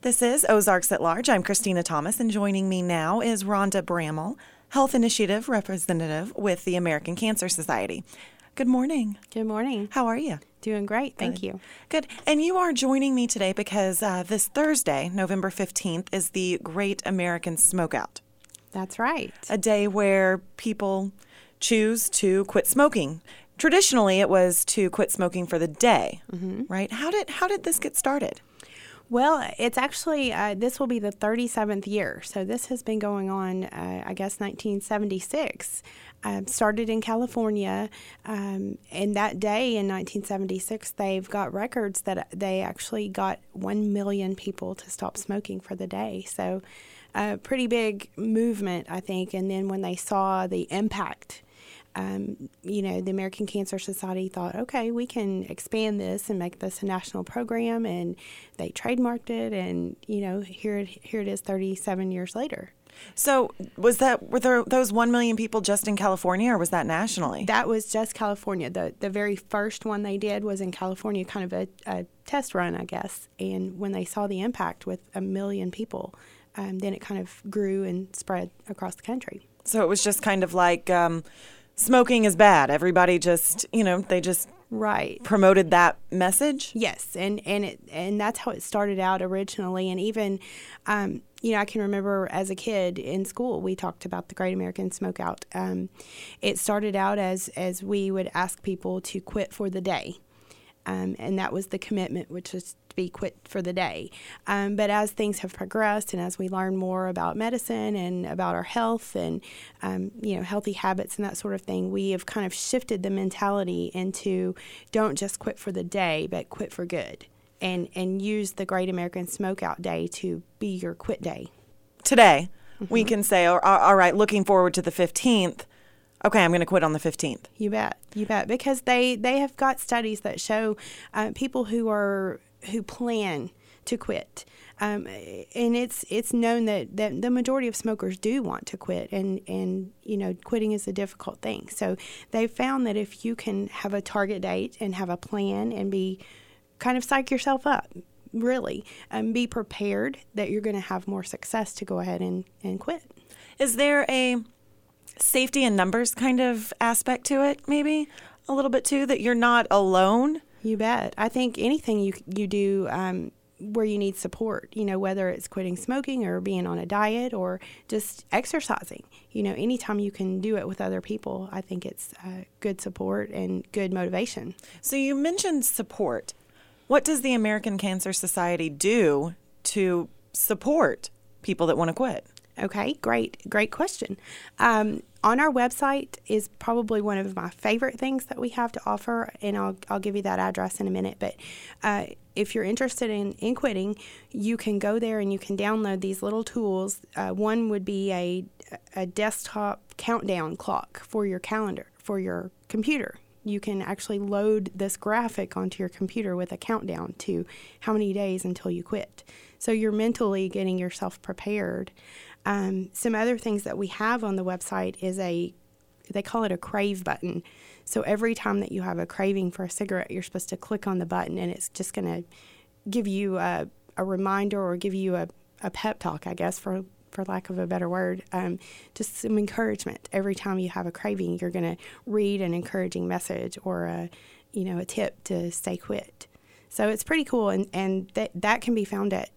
This is Ozarks at Large. I'm Christina Thomas, and joining me now is Rhonda Bramall, Health Initiative Representative with the American Cancer Society. Good morning. Good morning. How are you? Doing great. Thank you. Good. And you are joining me today because this Thursday, November 15th, is the Great American Smokeout. That's right. A day where people choose to quit smoking. Traditionally, it was to quit smoking for the day, right? How did this get started? Well, it's actually, this will be the 37th year. So this has been going on, 1976. Started in California. And that day in 1976, they've got records that they actually got 1 million people to stop smoking for the day. So a pretty big movement, I think. And then when they saw the impact, the American Cancer Society thought, okay, we can expand this and make this a national program, and they trademarked it, and here it is 37 years later. So were there those 1 million people just in California, or was that nationally? That was just California. The very first one they did was in California, kind of a test run, I guess. And when they saw the impact with 1 million people, then it kind of grew and spread across the country. So it was just kind of like smoking is bad. Everybody just, they just right promoted that message. Yes, and that's how it started out originally. And even, I can remember as a kid in school, we talked about the Great American Smokeout. It started out as we would ask people to quit for the day. And that was the commitment, which was to be quit for the day. But as things have progressed and as we learn more about medicine and about our health and, healthy habits and that sort of thing, we have kind of shifted the mentality into don't just quit for the day, but quit for good and use the Great American Smokeout Day to be your quit day. Today, we can say, all right, looking forward to the 15th, okay, I'm going to quit on the 15th. You bet. Because they have got studies that show people who plan to quit. And it's known that the majority of smokers do want to quit, and quitting is a difficult thing. So they've found that if you can have a target date and have a plan and be kind of psych yourself up, really, and be prepared that you're going to have more success to go ahead and quit. Is there a safety and numbers kind of aspect to it, maybe a little bit too, that you're not alone? You bet. I think anything you do where you need support, whether it's quitting smoking or being on a diet or just exercising, anytime you can do it with other people, I think it's good support and good motivation. So you mentioned support. What does the American Cancer Society do to support people that want to quit? Okay, great question. On our website is probably one of my favorite things that we have to offer, and I'll give you that address in a minute. But if you're interested in quitting, you can go there and you can download these little tools. One would be a desktop countdown clock for your calendar, for your computer. You can actually load this graphic onto your computer with a countdown to how many days until you quit. So you're mentally getting yourself prepared. Some other things that we have on the website is they call it a crave button. So every time that you have a craving for a cigarette, you're supposed to click on the button, and it's just going to give you a reminder or give you a pep talk, I guess, for lack of a better word, just some encouragement. Every time you have a craving, you're going to read an encouraging message or a tip to stay quit. So it's pretty cool, and that can be found at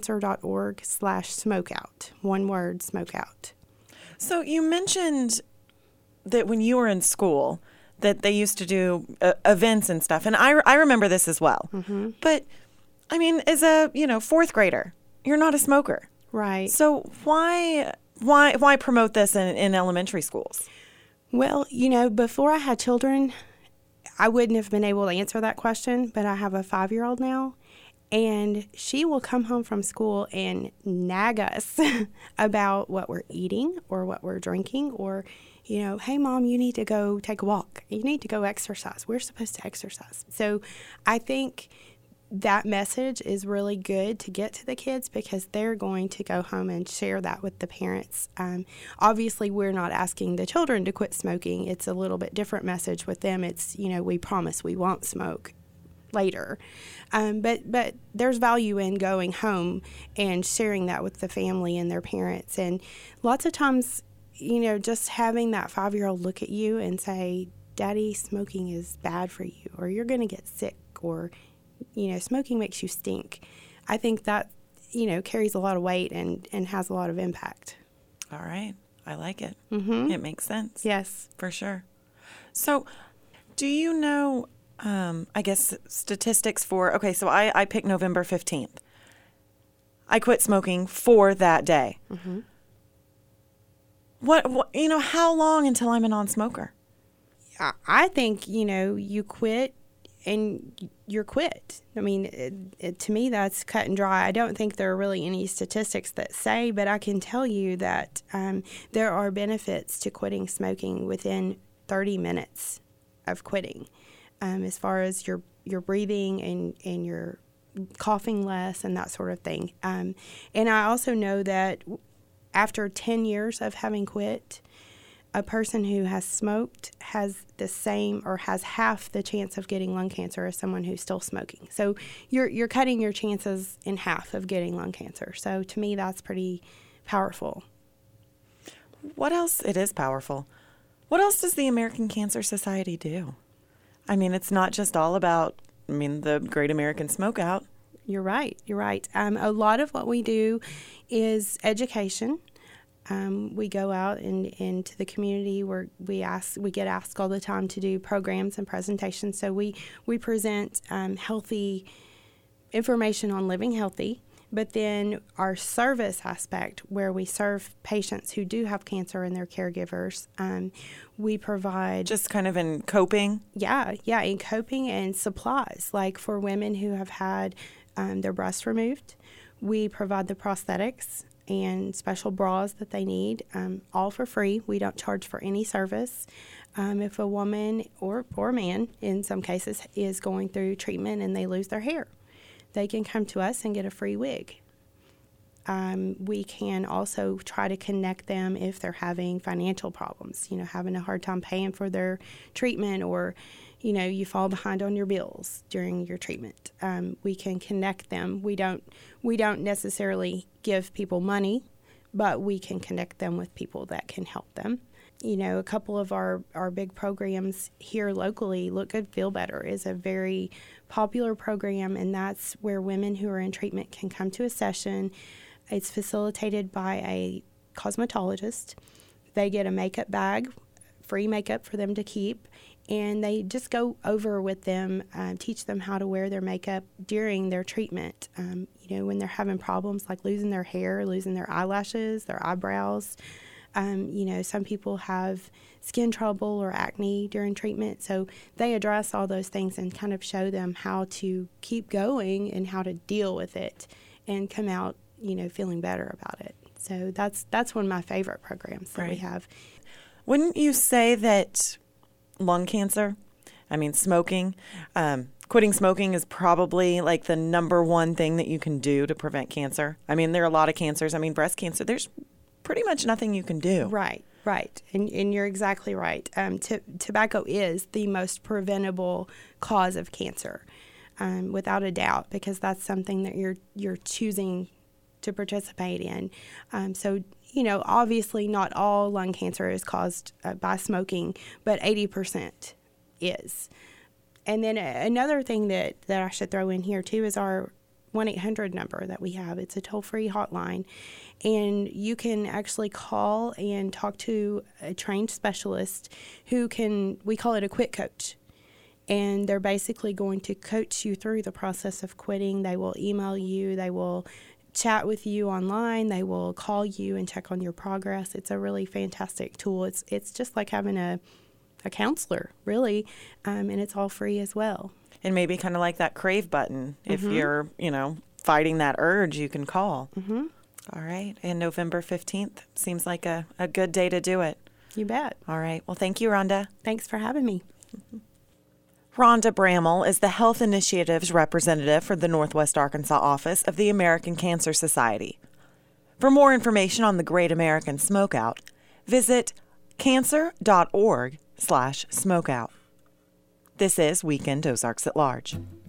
cancer.org/smokeout. One word, smokeout. So you mentioned that when you were in school that they used to do events and stuff, and I remember this as well. Mm-hmm. But, I mean, as a fourth grader, you're not a smoker. Right. So why promote this in elementary schools? Well, before I had children, I wouldn't have been able to answer that question, but I have a 5-year-old now, and she will come home from school and nag us about what we're eating or what we're drinking or, hey, Mom, you need to go take a walk. You need to go exercise. We're supposed to exercise. So I think that message is really good to get to the kids because they're going to go home and share that with the parents. Obviously, we're not asking the children to quit smoking. It's a little bit different message with them. It's, we promise we won't smoke. later. But there's value in going home and sharing that with the family and their parents. And lots of times, just having that 5-year-old look at you and say, Daddy, smoking is bad for you, or you're going to get sick, or, smoking makes you stink. I think that, carries a lot of weight and has a lot of impact. All right. I like it. Mm-hmm. It makes sense. Yes. For sure. So do you know, I guess, statistics for, so I picked November 15th. I quit smoking for that day. Mm-hmm. What, how long until I'm a non-smoker? I think, you quit and you're quit. I mean, to me, that's cut and dry. I don't think there are really any statistics that say, but I can tell you that there are benefits to quitting smoking within 30 minutes of quitting, as far as your breathing and your coughing less and that sort of thing. And I also know that after 10 years of having quit, a person who has smoked has the same or has half the chance of getting lung cancer as someone who's still smoking. So you're cutting your chances in half of getting lung cancer. So to me, that's pretty powerful. What else? It is powerful. What else does the American Cancer Society do? I mean, it's not just all about, the Great American Smokeout. You're right. A lot of what we do is education. We go out into the community where we get asked all the time to do programs and presentations. So we present healthy information on living healthy, but then our service aspect where we serve patients who do have cancer and their caregivers, we provide... Just kind of in coping? Yeah, in coping and supplies. Like for women who have had their breasts removed, we provide the prosthetics and special bras that they need, all for free. We don't charge for any service. If a woman or man, in some cases, is going through treatment and they lose their hair, they can come to us and get a free wig. We can also try to connect them if they're having financial problems, having a hard time paying for their treatment, or you fall behind on your bills during your treatment. We can connect them. We don't necessarily give people money, but we can connect them with people that can help them. A couple of our big programs here locally, Look Good, Feel Better, is a very popular program, and that's where women who are in treatment can come to a session. It's facilitated by a cosmetologist. They get a makeup bag, free makeup for them to keep, and they just go over with them, teach them how to wear their makeup during their treatment. When they're having problems like losing their hair, losing their eyelashes, their eyebrows. Some people have skin trouble or acne during treatment, so they address all those things and kind of show them how to keep going and how to deal with it and come out, feeling better about it. So that's one of my favorite programs that we have. Wouldn't you say that lung cancer, smoking, quitting smoking is probably like the number one thing that you can do to prevent cancer? There are a lot of cancers. Breast cancer, there's pretty much nothing you can do. Right. And you're exactly right. Tobacco is the most preventable cause of cancer, without a doubt, because that's something that you're choosing to participate in. Obviously not all lung cancer is caused by smoking, but 80% is. And then another thing that I should throw in here too is our 1-800 number that we have. It's a toll-free hotline, and you can actually call and talk to a trained specialist we call it a quit coach. And they're basically going to coach you through the process of quitting. They will email you, they will chat with you online, they will call you and check on your progress. It's a really fantastic tool. It's just like having a counselor, really, and it's all free as well. And maybe kind of like that crave button. If you're, fighting that urge, you can call. Mm-hmm. All right. And November 15th seems like a good day to do it. You bet. All right. Well, thank you, Rhonda. Thanks for having me. Mm-hmm. Rhonda Bramall is the Health Initiatives Representative for the Northwest Arkansas office of the American Cancer Society. For more information on the Great American Smokeout, visit cancer.org/smokeout. This is Weekend Ozarks at Large.